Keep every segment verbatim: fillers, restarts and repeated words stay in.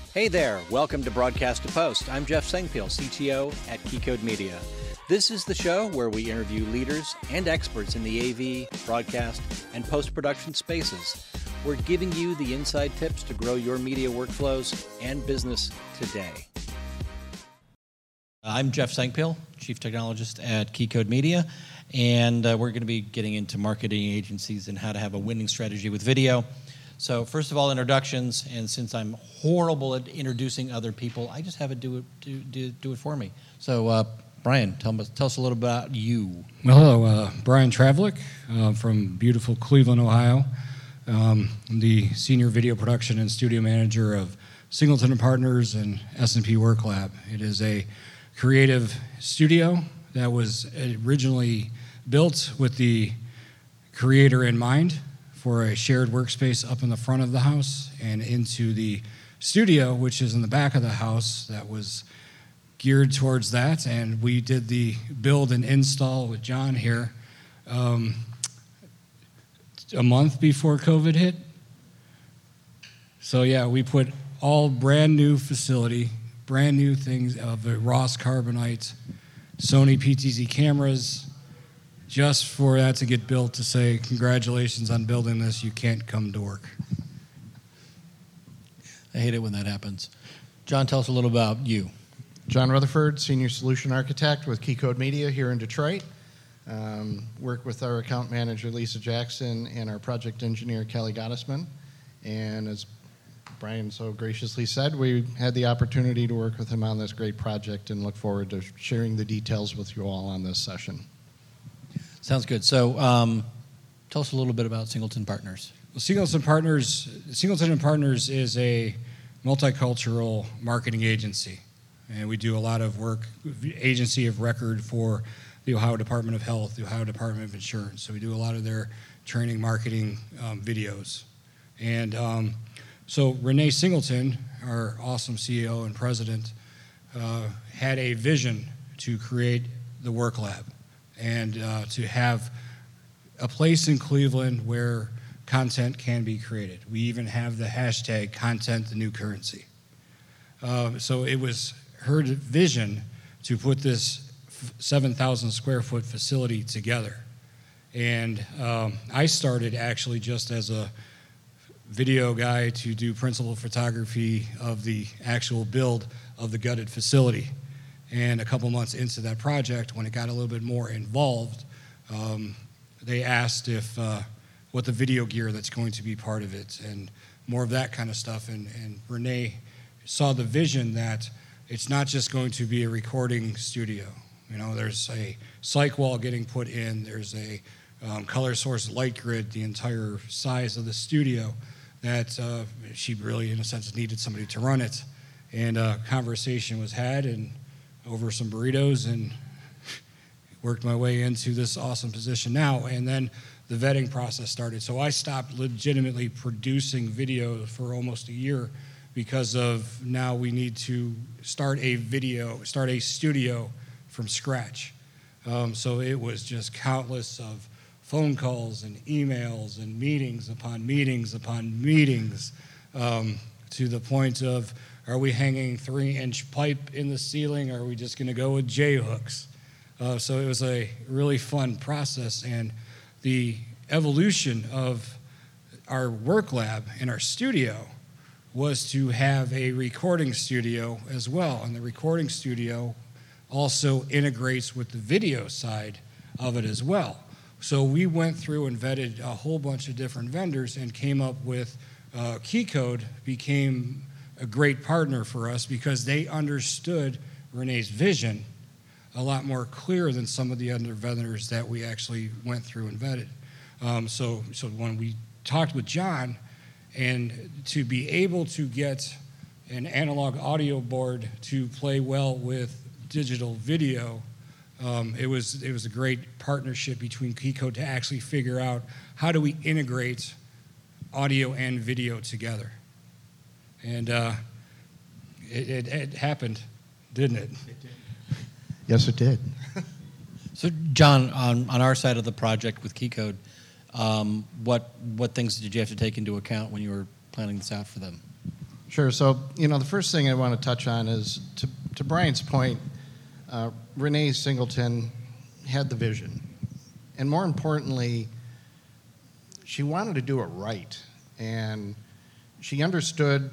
Hey there, welcome to Broadcast to Post. I'm Jeff Sengpil, C T O at KeyCode Media. This is the show where we interview leaders and experts in the A V, broadcast, and post-production spaces. We're giving you the inside tips to grow your media workflows and business today. I'm Jeff Sengpil, Chief Technologist at KeyCode Media, and uh, we're going to be getting into marketing agencies and how to have a winning strategy with video. So first of all, introductions, and since I'm horrible at introducing other people, I just have it do it do, do, do it for me. So uh, Brian, tell, tell us a little about you. Well, hello, uh, Brian Travlik uh, from beautiful Cleveland, Ohio. Um, I'm the Senior Video Production and Studio Manager of Singleton and Partners and S and P Work Lab. It is a creative studio that was originally built with the creator in mind for a shared workspace up in the front of the house and into the studio, which is in the back of the house, that was geared towards that. And we did the build and install with John here um, a month before COVID hit. So yeah, we put all brand new facility, brand new things of the Ross Carbonite, Sony P T Z cameras, just for that to get built, to say, congratulations on building this, you can't come to work. I hate it when that happens. John, tell us a little about you. John Rutherford, Senior Solution Architect with KeyCode Media here in Detroit. Um, work with our account manager, Lisa Jackson, and our project engineer, Kelly Gottesman. And as Brian so graciously said, we had the opportunity to work with him on this great project and look forward to sharing the details with you all on this session. Sounds good. So um, tell us a little bit about Singleton Partners. Well, Singleton Partners, Singleton and Partners is a multicultural marketing agency. And we do a lot of work, agency of record for the Ohio Department of Health, the Ohio Department of Insurance. So we do a lot of their training marketing um, videos. And um, so Renee Singleton, our awesome C E O and president, uh, had a vision to create the Work Lab and uh, to have a place in Cleveland where content can be created. We even have the hashtag content the new currency. Uh, so it was her vision to put this seven thousand square foot facility together. And um, I started actually just as a video guy to do principal photography of the actual build of the gutted facility. And a couple months into that project, when it got a little bit more involved, um, they asked if uh, what the video gear that's going to be part of it and more of that kind of stuff. And, and Renee saw the vision that it's not just going to be a recording studio. You know, there's a cyc wall getting put in, there's a um, color source light grid, the entire size of the studio, that uh, she really, in a sense, needed somebody to run it. And a conversation was had, and over some burritos, and worked my way into this awesome position now. And then the vetting process started. So I stopped legitimately producing video for almost a year because of now we need to start a video, start a studio from scratch. Um, so it was just countless of phone calls and emails and meetings upon meetings upon meetings um, to the point of, are we hanging three-inch pipe in the ceiling? Or are we just going to go with J-hooks? Uh, so it was a really fun process. And the evolution of our work lab and our studio was to have a recording studio as well. And the recording studio also integrates with the video side of it as well. So we went through and vetted a whole bunch of different vendors and came up with uh, KeyCode became a great partner for us because they understood Renee's vision a lot more clear than some of the other vendors that we actually went through and vetted. Um, so, so when we talked with John, and to be able to get an analog audio board to play well with digital video, um, it was it was a great partnership between KeyCode to actually figure out how do we integrate audio and video together. And uh, it, it, it happened, didn't it? It did. Yes, it did. So, John, on, on our side of the project with KeyCode, um, what what things did you have to take into account when you were planning this out for them? Sure. So, you know, the first thing I want to touch on is, to, to Brian's point, uh, Renee Singleton had the vision. And more importantly, she wanted to do it right. And she understood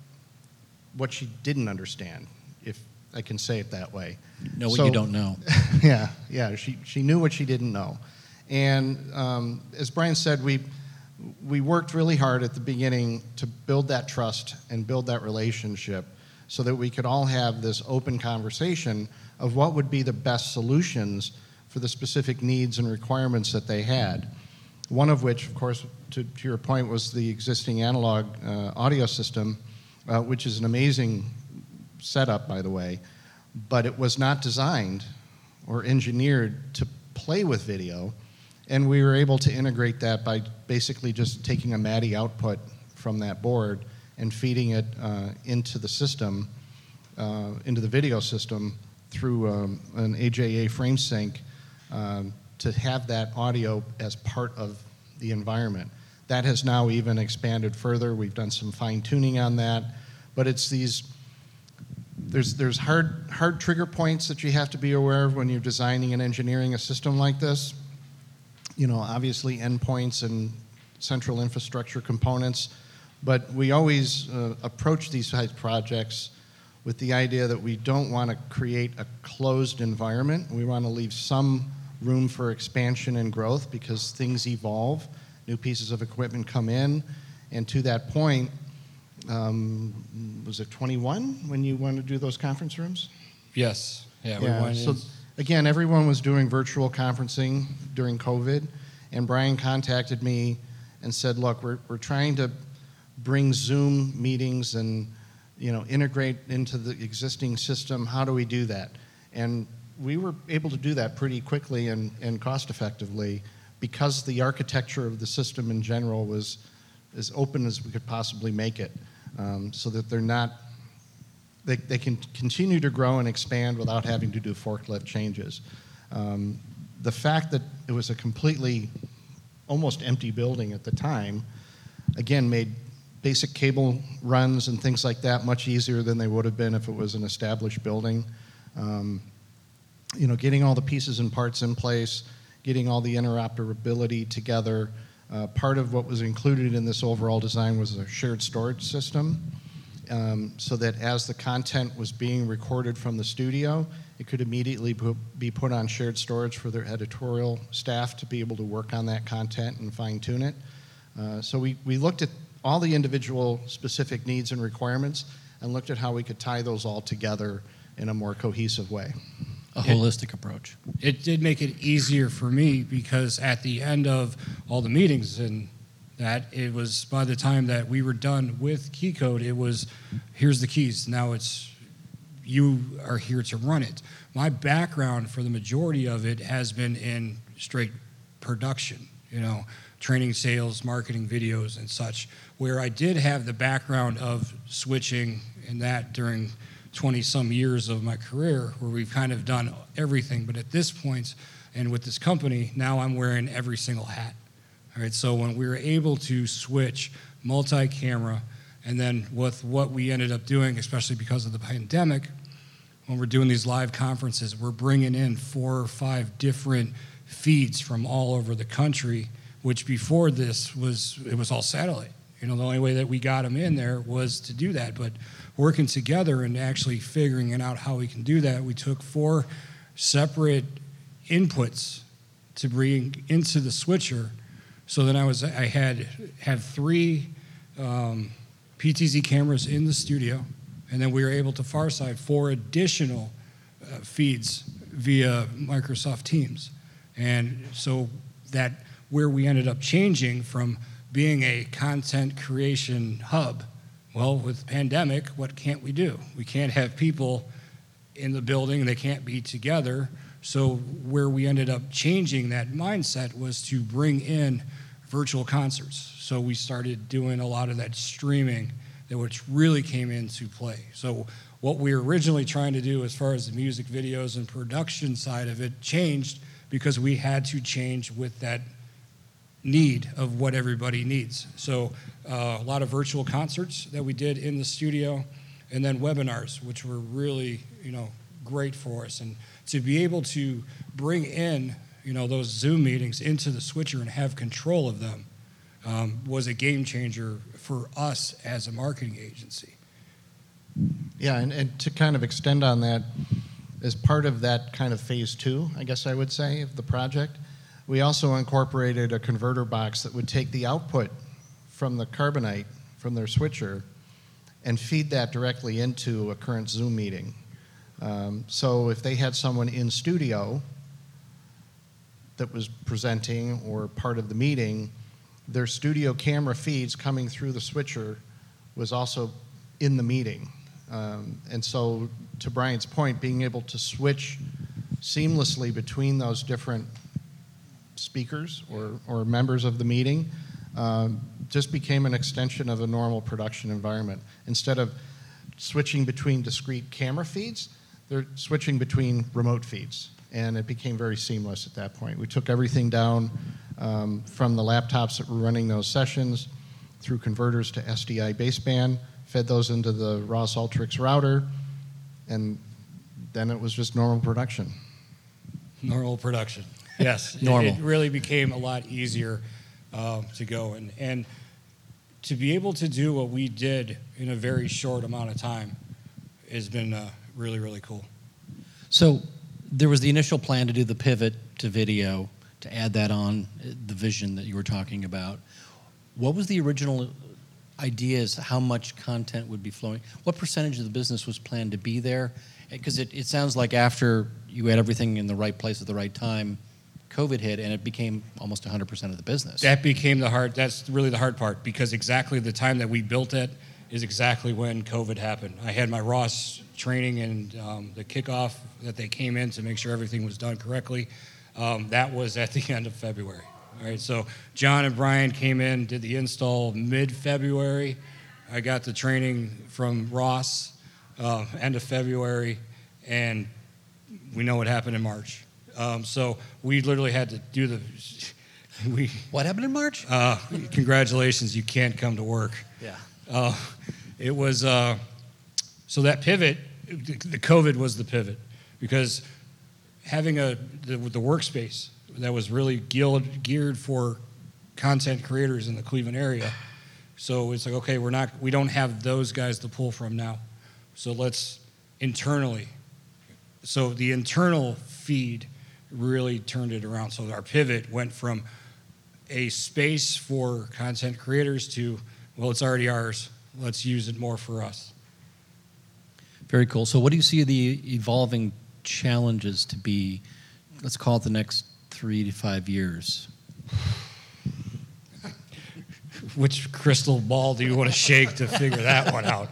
what she didn't understand, if I can say it that way. Know what So- you don't know. yeah, yeah. She she knew what she didn't know, and um, as Brian said, we we worked really hard at the beginning to build that trust and build that relationship, so that we could all have this open conversation of what would be the best solutions for the specific needs and requirements that they had. One of which, of course, to, to your point, was the existing analog uh, audio system, uh, which is an amazing setup, by the way, but it was not designed or engineered to play with video, and we were able to integrate that by basically just taking a M A D I output from that board and feeding it uh, into the system, uh, into the video system through um, an A J A frame sync um, to have that audio as part of the environment. That has now even expanded further. We've done some fine tuning on that, but it's these There's there's hard hard trigger points that you have to be aware of when you're designing and engineering a system like this. You know, obviously endpoints and central infrastructure components, but we always uh, approach these types of projects with the idea that we don't want to create a closed environment. We want to leave some room for expansion and growth because things evolve, new pieces of equipment come in, and to that point, Um, was it twenty-one when you wanted to do those conference rooms? Yes. Yeah. We Yeah. went So in. again, everyone was doing virtual conferencing during COVID, and Brian contacted me and said, "Look, we're we're trying to bring Zoom meetings and you know integrate into the existing system. How do we do that?" And we were able to do that pretty quickly and, and cost effectively because the architecture of the system in general was as open as we could possibly make it. Um, so that they're not, they, they can continue to grow and expand without having to do forklift changes. Um, the fact that it was a completely, almost empty building at the time, again, made basic cable runs and things like that much easier than they would have been if it was an established building. Um, you know, getting all the pieces and parts in place, getting all the interoperability together. Uh, part of what was included in this overall design was a shared storage system, um, so that as the content was being recorded from the studio, it could immediately pu- be put on shared storage for their editorial staff to be able to work on that content and fine-tune it. Uh, so we, we looked at all the individual specific needs and requirements and looked at how we could tie those all together in a more cohesive way. A holistic approach. It did make it easier for me because at the end of all the meetings and that, it was by the time that we were done with KeyCode, it was, here's the keys. Now it's, you are here to run it. My background for the majority of it has been in straight production, you know, training, sales, marketing, videos, and such, where I did have the background of switching and that during twenty-some years of my career where we've kind of done everything. But at this point, and with this company, now I'm wearing every single hat. All right, so when we were able to switch multi-camera, and then with what we ended up doing, especially because of the pandemic, when we're doing these live conferences, we're bringing in four or five different feeds from all over the country, which before this was, it was all satellite. You know, the only way that we got them in there was to do that. But working together and actually figuring out how we can do that, we took four separate inputs to bring into the switcher. So then I was, I had had three um, P T Z cameras in the studio, and then we were able to Farside four additional uh, feeds via Microsoft Teams. And so that where we ended up changing from being a content creation hub. Well, with the pandemic, what can't we do? We can't have people in the building, they can't be together. So where we ended up changing that mindset was to bring in virtual concerts. So we started doing a lot of that streaming, that which really came into play. So what we were originally trying to do as far as the music videos and production side of it changed because we had to change with that need of what everybody needs. So uh, a lot of virtual concerts that we did in the studio, and then webinars, which were really, you know, great for us. And to be able to bring in, you know, those Zoom meetings into the switcher and have control of them um, was a game changer for us as a marketing agency. Yeah, and, and to kind of extend on that, as part of that kind of phase two, I guess I would say, of the project, we also incorporated a converter box that would take the output from the Carbonite, from their switcher, and feed that directly into a current Zoom meeting. Um, so if they had someone in studio that was presenting or part of the meeting, their studio camera feeds coming through the switcher was also in the meeting. Um, and so, to Brian's point, being able to switch seamlessly between those different speakers or, or members of the meeting um, just became an extension of a normal production environment. Instead of switching between discrete camera feeds, they're switching between remote feeds, and it became very seamless at that point. We took everything down um, from the laptops that were running those sessions through converters to S D I baseband, fed those into the Ross Ultrix router, and then it was just normal production. Normal production, yes. Normal. It, it really became a lot easier uh, to go. And, and to be able to do what we did in a very short amount of time has been uh, really, really cool. So there was the initial plan to do the pivot to video, to add that on, the vision that you were talking about. What was the original idea as how much content would be flowing? What percentage of the business was planned to be there? Because it, it sounds like after you had everything in the right place at the right time, COVID hit, and it became almost one hundred percent of the business. That became the hard, that's really the hard part, because exactly the time that we built it is exactly when COVID happened. I had my Ross training and um, the kickoff that they came in to make sure everything was done correctly. Um, that was at the end of February. All right, so John and Brian came in, did the install mid-February. I got the training from Ross uh, end of February, and we know what happened in March. Um, so we literally had to do the. We What happened in March? uh, congratulations, you can't come to work. Yeah. Uh, it was uh, so that pivot. The COVID was the pivot, because having a the, the workspace that was really geared, geared for content creators in the Cleveland area. So it's like, okay, we're not, we don't have those guys to pull from now. So let's internally. So the internal feed really turned it around. So our pivot went from a space for content creators to, well, it's already ours. Let's use it more for us. Very cool. So what do you see the evolving challenges to be, let's call it the next three to five years? Which crystal ball do you want to shake to figure that one out?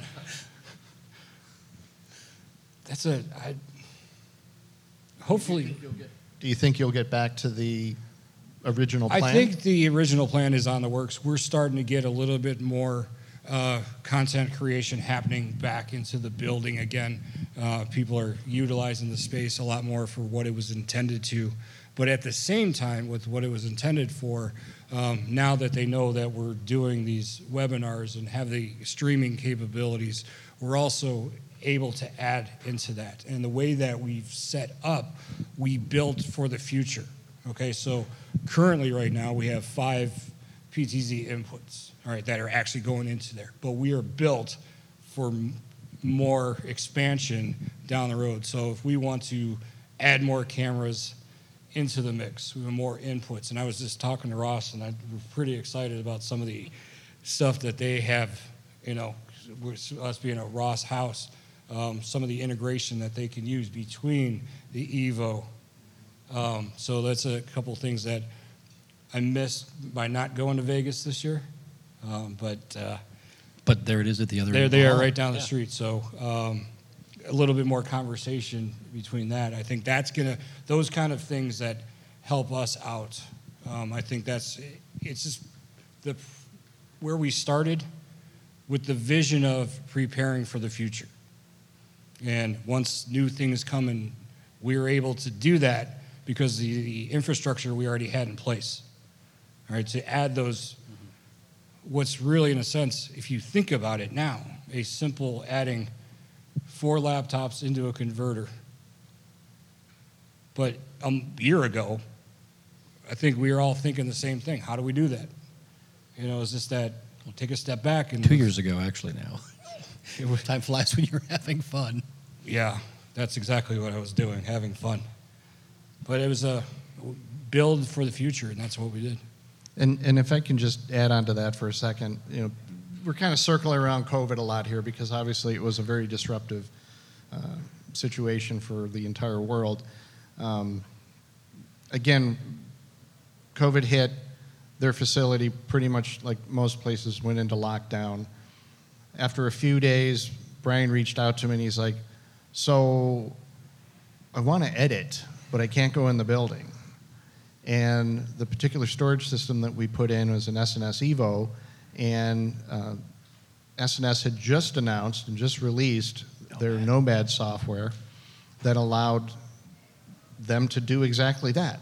That's a, I, hopefully. Do you think you'll get back to the original plan? I think the original plan is on the works. We're starting to get a little bit more uh, content creation happening back into the building again. Uh, people are utilizing the space a lot more for what it was intended to. But at the same time, with what it was intended for, um, now that they know that we're doing these webinars and have the streaming capabilities, we're also able to add into that. And the way that we've set up, we built for the future. Okay, so currently right now we have five P T Z inputs, all right, that are actually going into there. But we are built for m- more expansion down the road. So if we want to add more cameras into the mix, we have more inputs. And I was just talking to Ross, and I was pretty excited about some of the stuff that they have, you know, with us being a Ross house, um, some of the integration that they can use between the Evo. Um, so that's a couple things that I missed by not going to Vegas this year. Um, but uh, But there it is at the other there end. they are Oh, right down the yeah. street. So um, a little bit more conversation between that. I think that's going to, those kind of things that help us out. Um, I think that's, it's just the where we started with the vision of preparing for the future. And once new things come in, we were able to do that because the, the infrastructure we already had in place. all right, to add those, what's really, in a sense, if you think about it now, a simple adding four laptops into a converter. But a year ago, I think we were all thinking the same thing. How do we do that? You know, is this that we'll take a step back and Two years ago, actually, now. it was, Time flies when you're having fun. yeah, that's exactly what I was doing, having fun. But it was a build for the future, and that's what we did. And, and if I can just add on to that for a second, you know, we're kind of circling around COVID a lot here because obviously it was a very disruptive uh, situation for the entire world. Um, again, COVID hit, their facility pretty much like most places went into lockdown. After a few days, Brian reached out to me and he's like, so I want to edit, but I can't go in the building. And the particular storage system that we put in was an S N S Evo, and uh, S N S had just announced and just released their Nomad software that allowed them to do exactly that.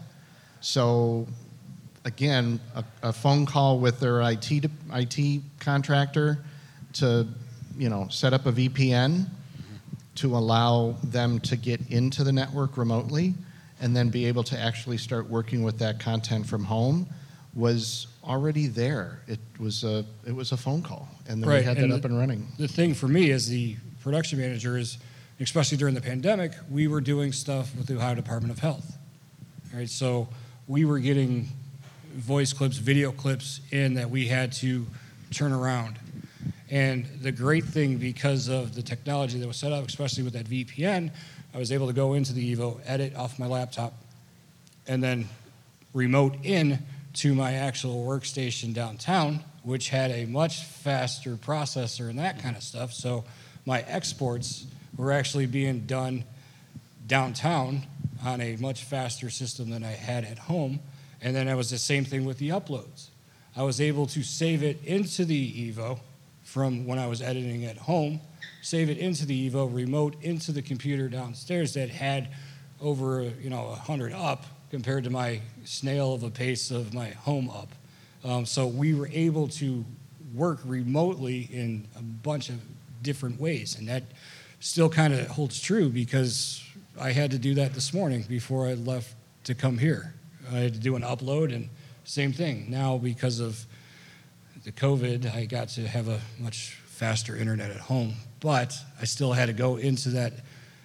So again, a, a phone call with their I T, I T contractor to, you know, set up a V P N to allow them to get into the network remotely and then be able to actually start working with that content from home was already there. It was a it was a phone call, and then Right, we had and that up the- and running. The thing for me as the production manager is, especially during the pandemic, we were doing stuff with the Ohio Department of Health. All right, so we were getting voice clips, video clips in that we had to turn around. And the great thing, because of the technology that was set up, especially with that V P N, I was able to go into the Evo, edit off my laptop, and then remote in to my actual workstation downtown, which had a much faster processor and that kind of stuff. So my exports were actually being done downtown on a much faster system than I had at home. And then it was the same thing with the uploads. I was able to save it into the Evo from when I was editing at home, save it into the Evo, remote into the computer downstairs that had over, you know, one hundred up compared to my snail of a pace of my home up. Um, so we were able to work remotely in a bunch of different ways, and that still kind of holds true because I had to do that this morning before I left to come here. I had to do an upload, and same thing. Now, because of the COVID, I got to have a much faster internet at home, but I still had to go into that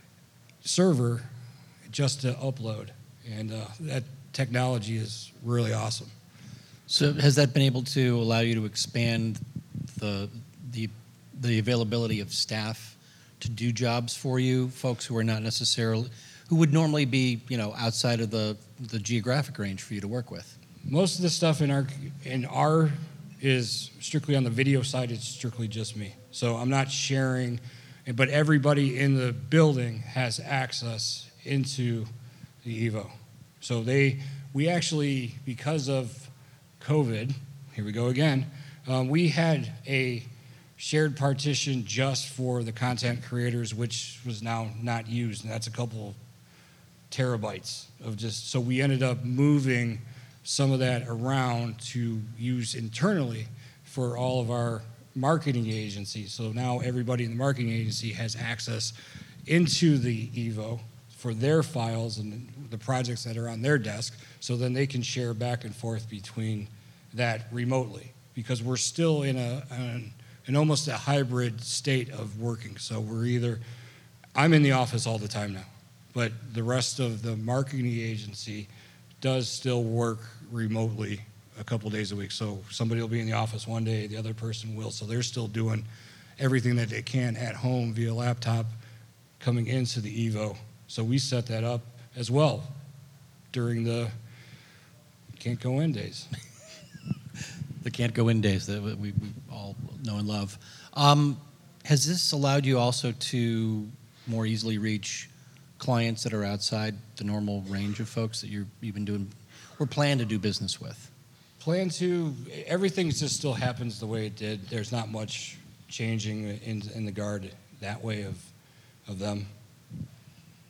server just to upload, and uh, that technology is really awesome. So has that been able to allow you to expand the the the availability of staff to do jobs for you, folks who are not necessarily, who would normally be, you know, outside of the, the geographic range for you to work with? Most of the stuff in our in our is strictly on the video side. It's strictly just me, so I'm not sharing. But everybody in the building has access into the Evo. So they, we actually, because of COVID, here we go again, um, we had a shared partition just for the content creators, which was now not used, and that's a couple terabytes of just, so we ended up moving some of that around to use internally for all of our marketing agencies. So now everybody in the marketing agency has access into the Evo for their files and the projects that are on their desk, so then they can share back and forth between that remotely, because we're still in a an, an almost a hybrid state of working. So we're either, I'm in the office all the time now, but the rest of the marketing agency does still work remotely a couple days a week. So somebody will be in the office one day, the other person will. So they're still doing everything that they can at home via laptop coming into the Evo. So we set that up as well during the can't go in days. The can't go in days that we, we all know and love. Um, has this allowed you also to more easily reach clients that are outside the normal range of folks that you're, you've been doing or plan to do business with? Plan to, everything just still happens the way it did. There's not much changing in, in the guard that way of, of them.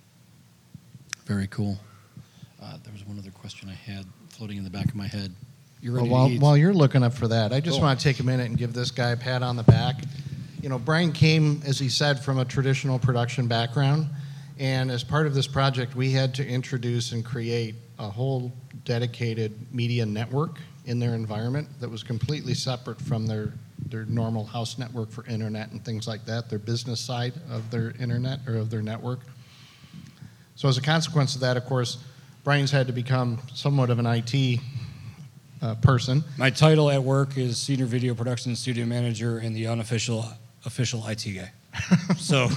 Very cool. Uh, there was one other question I had floating in the back of my head. you're Well, ready while, to eat. while you're looking up for that, I just Cool. want to take a minute and give this guy a pat on the back. You know, Brian came, as he said, from a traditional production background, and as part of this project, we had to introduce and create a whole dedicated media network in their environment that was completely separate from their, their normal house network for internet and things like that, their business side of their internet or of their network. So as a consequence of that, of course, Brian's had to become somewhat of an I T uh, person. My title at work is Senior Video Production Studio Manager and the unofficial official I T guy. So,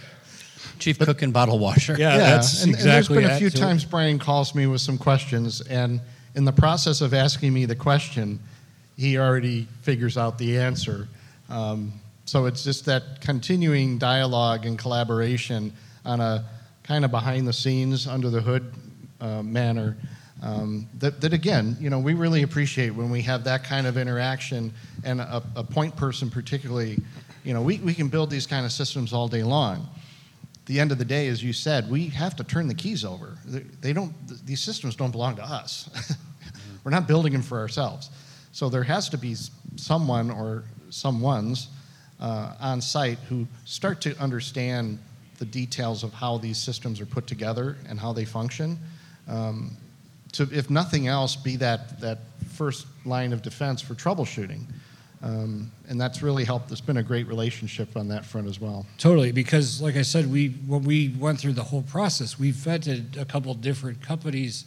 Chief cook and bottle washer. yeah, that's and, exactly and there's been a it. few So- times Brian calls me with some questions, and in the process of asking me the question, he already figures out the answer. Um, so it's just that continuing dialogue and collaboration on a kind of behind the scenes, under the hood uh, manner. Um, that, that again, you know, we really appreciate when we have that kind of interaction, and a, a point person particularly. You know, we, we can build these kind of systems all day long. At the end of the day, as you said, we have to turn the keys over. They, they don't; these systems don't belong to us. We're not building them for ourselves. So there has to be someone or someones uh, on site who start to understand the details of how these systems are put together and how they function. Um, to, if nothing else, be that, that first line of defense for troubleshooting. Um, and that's really helped. It's been a great relationship on that front as well. Totally, because like I said, we when we went through the whole process, we vetted a couple different companies,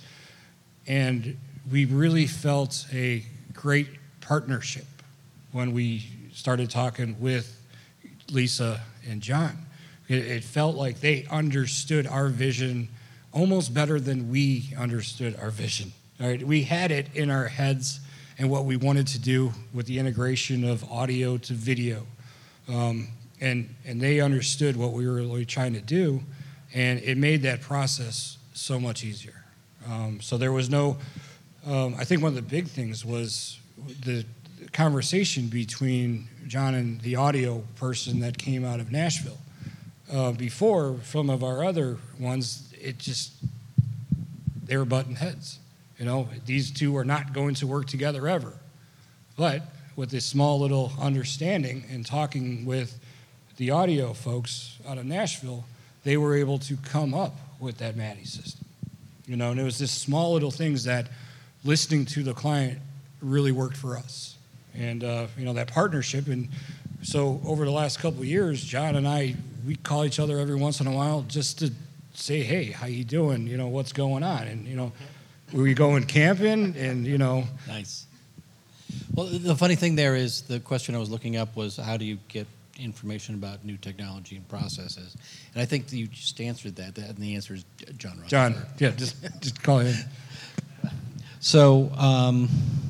and we really felt a great partnership when we started talking with Lisa and John. It, it felt like they understood our vision almost better than we understood our vision. All right, we had it in our heads and what we wanted to do with the integration of audio to video. Um, and, and they understood what we were really trying to do, and it made that process so much easier. Um, so there was no, um, I think one of the big things was the conversation between John and the audio person that came out of Nashville. Uh, before, some of our other ones, it just, they were butting heads. You know, these two are not going to work together ever. But with this small little understanding and talking with the audio folks out of Nashville, they were able to come up with that Maddie system. You know, and it was this small little things that listening to the client really worked for us. And, uh, you know, that partnership. And so over the last couple of years, John and I, we call each other every once in a while just to say, hey, how you doing? You know, what's going on? And, you know, were we going camping? And, you know. Nice. Well, the funny thing there is the question I was looking up was how do you get information about new technology and processes? And I think that you just answered that, and the answer is John Rutherford. John, yeah, just just call him. So um,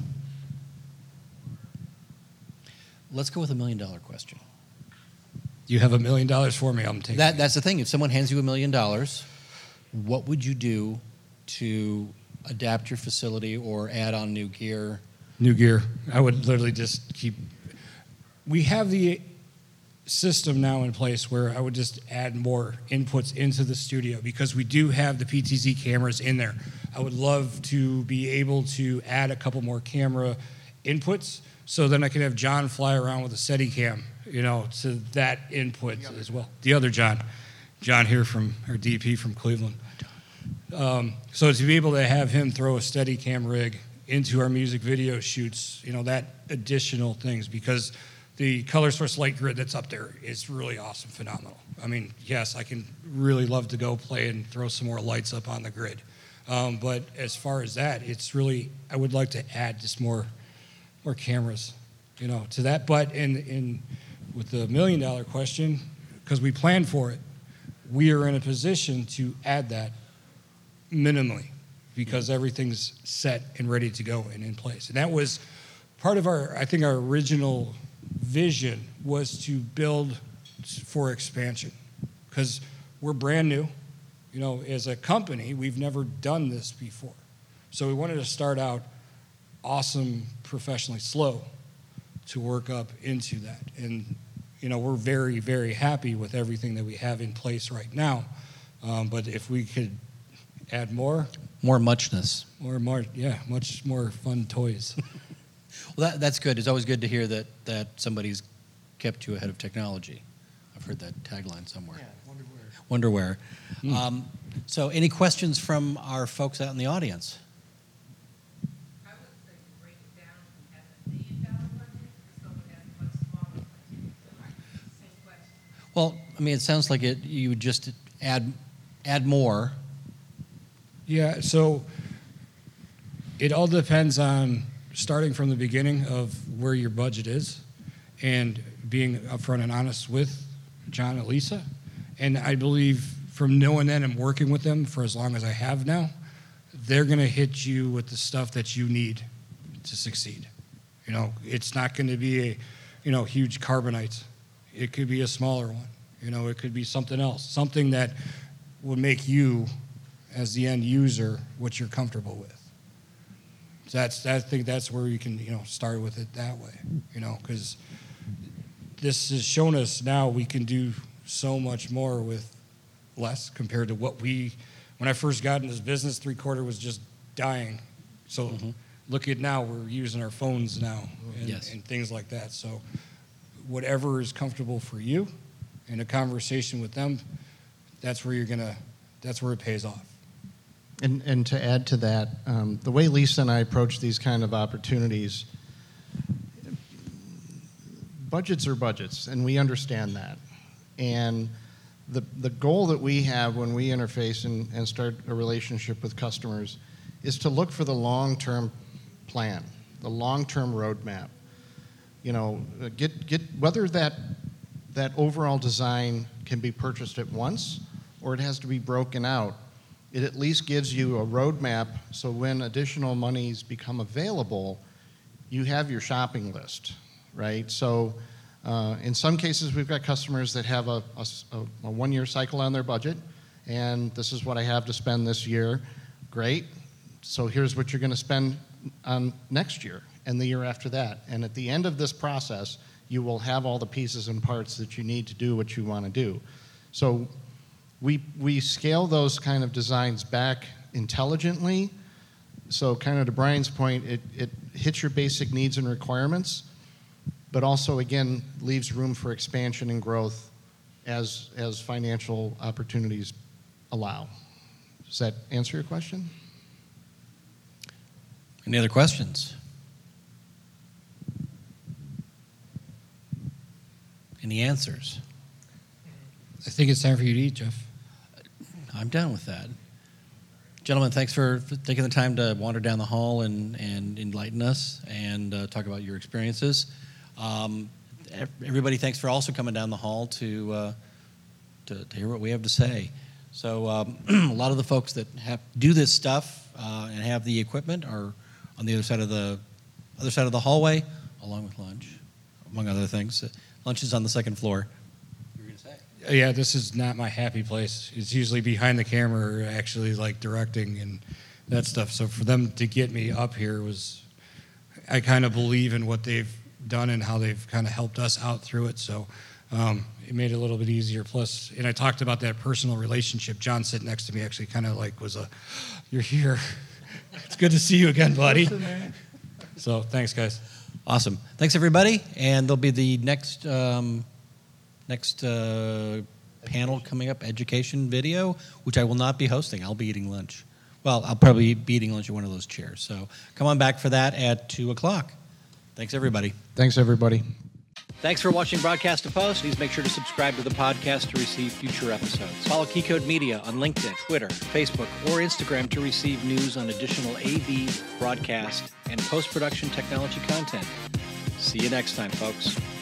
let's go with a million dollar question. You have a million dollars for me, I'm taking That, it. that's the thing. If someone hands you a million dollars, what would you do to adapt your facility or add on new gear? New gear. I would literally just keep. We have the system now in place where I would just add more inputs into the studio because we do have the P T Z cameras in there. I would love to be able to add a couple more camera inputs so then I could have John fly around with a Steadicam, you know, to that input as well. The other John, John here from our D P from Cleveland. Um, so to be able to have him throw a Steadicam rig into our music video shoots, you know, that additional things, because the color source light grid that's up there is really awesome, phenomenal. I mean, yes, I can really love to go play and throw some more lights up on the grid. Um, but as far as that, it's really, I would like to add just more, more cameras, you know, to that. But in, in with the million dollar question, because we planned for it, we are in a position to add that minimally, because everything's set and ready to go and in place. And that was part of our, I think our original vision was to build for expansion, because we're brand new. You know, as a company, we've never done this before. So we wanted to start out awesome, professionally slow to work up into that. And, you know, we're very, very happy with everything that we have in place right now. Um, but if we could Add more, More muchness. more, more, yeah, much more fun toys. Well, that, that's good. It's always good to hear that, that somebody's kept you ahead of technology. I've heard that tagline somewhere. Wonder where. Mm. Um, so any questions from our folks out in the audience? I would say break it down and have a million dollar budget for someone that has a much smaller budget. Same question. Well, I mean, it sounds like it. You would just add add more. Yeah, so it all depends on starting from the beginning of where your budget is and being upfront and honest with John and Lisa. And I believe from knowing them and working with them for as long as I have now, they're going to hit you with the stuff that you need to succeed. You know, it's not going to be a, you know, huge carbonite. It could be a smaller one. You know, it could be something else, something that would make you, as the end user, what you're comfortable with. So that's, I think that's where you can, you know, start with it that way, you know, because this has shown us now we can do so much more with less compared to what we, when I first got in this business, three quarter was just dying. So Mm-hmm. look at now, we're using our phones now and, Yes. and things like that. So whatever is comfortable for you in a conversation with them, that's where you're gonna, that's where it pays off. And, and to add to that, um, the way Lisa and I approach these kind of opportunities, budgets are budgets, and we understand that. And the, the goal that we have when we interface and, and start a relationship with customers is to look for the long-term plan, the long-term roadmap. You know, get, get, whether that, that overall design can be purchased at once or it has to be broken out, it at least gives you a roadmap so when additional monies become available, you have your shopping list, right? So uh, in some cases, we've got customers that have a, a, a one-year cycle on their budget, and this is what I have to spend this year. Great. So here's what you're going to spend on next year and the year after that. And at the end of this process, you will have all the pieces and parts that you need to do what you want to do. So we, we scale those kind of designs back intelligently. So kind of to Brian's point, it, it hits your basic needs and requirements, but also, again, leaves room for expansion and growth as, as financial opportunities allow. Does that answer your question? Any other questions? Any answers? I think it's time for you to eat, Jeff. I'm down with that. Gentlemen, thanks for, for taking the time to wander down the hall and, and enlighten us and uh, talk about your experiences. Um, everybody, thanks for also coming down the hall to, uh, to, to hear what we have to say. So um, a lot of the folks that have do this stuff uh, and have the equipment are on the other side of the other side of the hallway, along with lunch, among other things. Lunch is on the second floor. You were going to say? Yeah, this is not my happy place. It's usually behind the camera, or actually like directing and that stuff. So for them to get me up here was, I kind of believe in what they've done and how they've kind of helped us out through it. So um, it made it a little bit easier. Plus, and I talked about that personal relationship. John sitting next to me actually kind of like was a, you're here. It's good to see you again, buddy. So thanks, guys. Awesome. Thanks, everybody. And there'll be the next um, next uh, panel coming up, education video, which I will not be hosting. I'll be eating lunch. Well, I'll probably be eating lunch in one of those chairs. So come on back for that at two o'clock. Thanks, everybody. Thanks, everybody. Thanks for watching Broadcast to Post. Please make sure to subscribe to the podcast to receive future episodes. Follow Keycode Media on LinkedIn, Twitter, Facebook, or Instagram to receive news on additional A V, broadcast, and post-production technology content. See you next time, folks.